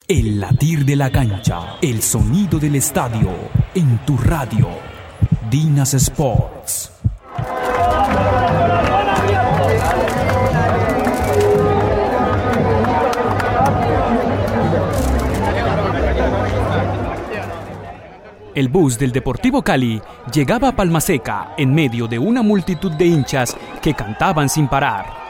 El latir de la cancha, el sonido del estadio, en tu radio. Dinas Sports. El bus del Deportivo Cali llegaba a Palmaseca en medio de una multitud de hinchas que cantaban sin parar.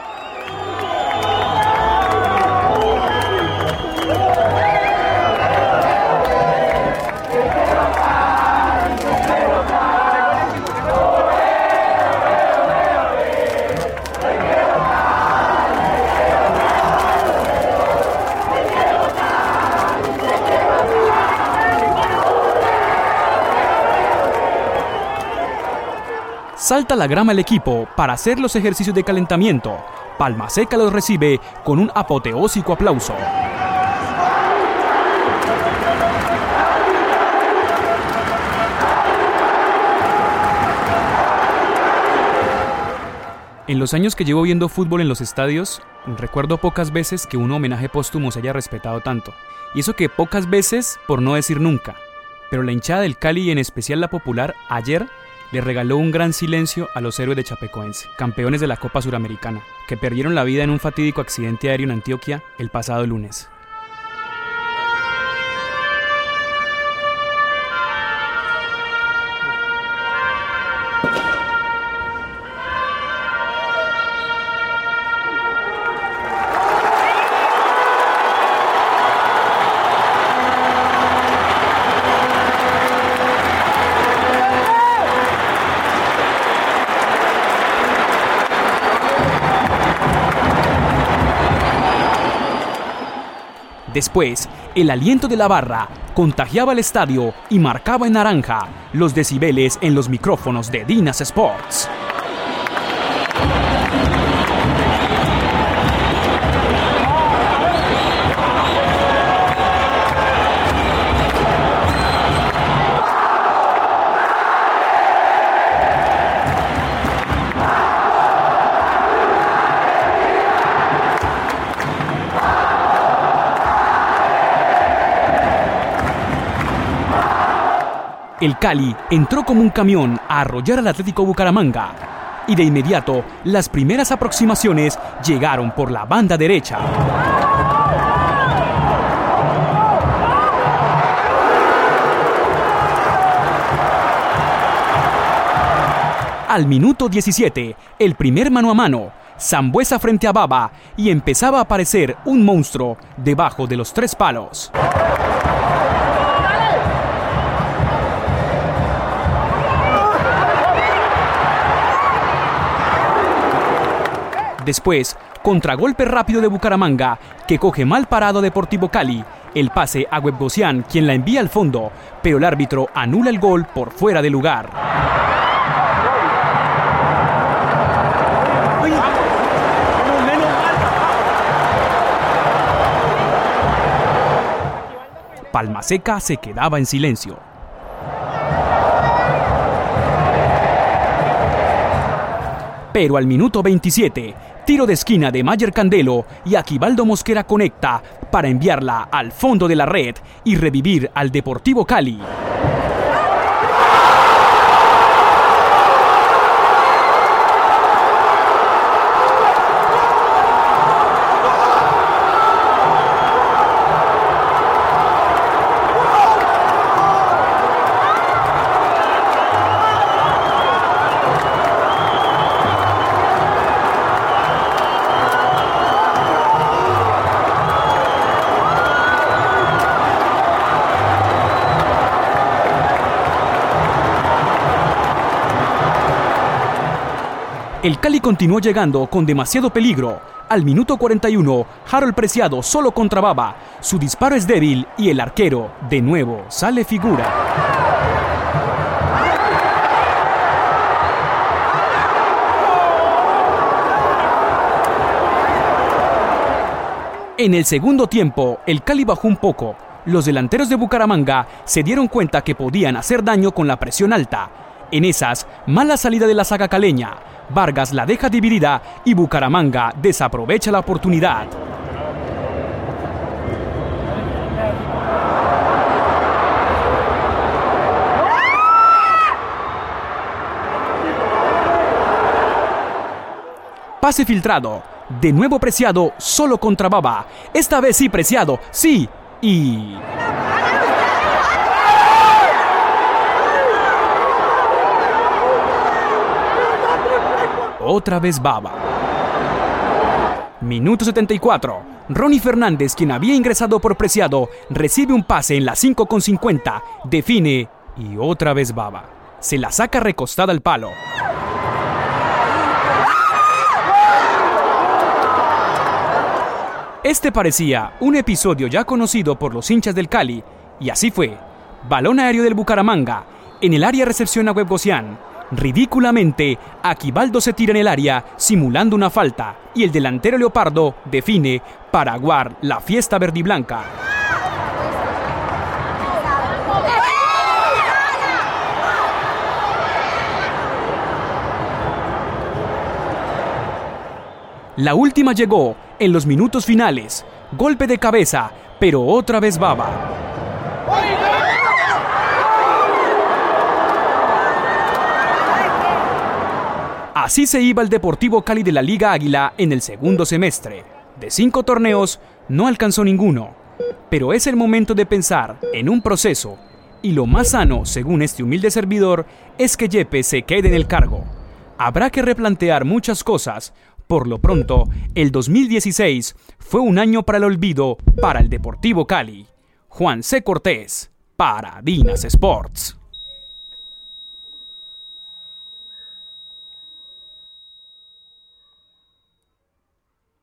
Salta a la grama el equipo para hacer los ejercicios de calentamiento. Palmaseca los recibe con un apoteósico aplauso. En los años que llevo viendo fútbol en los estadios, recuerdo pocas veces que un homenaje póstumo se haya respetado tanto. Y eso que pocas veces, por no decir nunca. Pero la hinchada del Cali y en especial la popular, ayer le regaló un gran silencio a los héroes de Chapecoense, campeones de la Copa Suramericana, que perdieron la vida en un fatídico accidente aéreo en Antioquia el pasado lunes. Después, el aliento de la barra contagiaba el estadio y marcaba en naranja los decibeles en los micrófonos de Dinas Sports. El Cali entró como un camión a arrollar al Atlético Bucaramanga y de inmediato las primeras aproximaciones llegaron por la banda derecha. Al minuto 17, el primer mano a mano, Sambueza frente a Baba y empezaba a aparecer un monstruo debajo de los tres palos. Después, contragolpe rápido de Bucaramanga, que coge mal parado a Deportivo Cali. El pase a Webgosian, quien la envía al fondo, pero el árbitro anula el gol por fuera de lugar. Palmaseca se quedaba en silencio. Pero al minuto 27, tiro de esquina de Mayer Candelo y Aquivaldo Mosquera conecta para enviarla al fondo de la red y revivir al Deportivo Cali. El Cali continuó llegando con demasiado peligro. Al minuto 41, Harold Preciado solo contra Baba. Su disparo es débil y el arquero, de nuevo, sale figura. En el segundo tiempo, el Cali bajó un poco. Los delanteros de Bucaramanga se dieron cuenta que podían hacer daño con la presión alta. En esas, mala salida de la saga caleña. Vargas la deja dividida y Bucaramanga desaprovecha la oportunidad. Pase filtrado. De nuevo Preciado, solo contra Baba. Esta vez sí Preciado, sí. Y... otra vez Baba. Minuto 74. Ronnie Fernández, quien había ingresado por Preciado, recibe un pase en la 5:50. Define y otra vez Baba. Se la saca recostada al palo. Este parecía un episodio ya conocido por los hinchas del Cali, y así fue. Balón aéreo del Bucaramanga, en el área recepción a Webgosian. Ridículamente, Aquivaldo se tira en el área simulando una falta, y el delantero Leopardo define para aguar la fiesta verdiblanca. La última llegó en los minutos finales. Golpe de cabeza, pero otra vez Baba. Así se iba el Deportivo Cali de la Liga Águila en el segundo semestre. De 5 torneos, no alcanzó ninguno. Pero es el momento de pensar en un proceso. Y lo más sano, según este humilde servidor, es que Yepes se quede en el cargo. Habrá que replantear muchas cosas. Por lo pronto, el 2016 fue un año para el olvido para el Deportivo Cali. Juan C. Cortés, para Dinas Sports.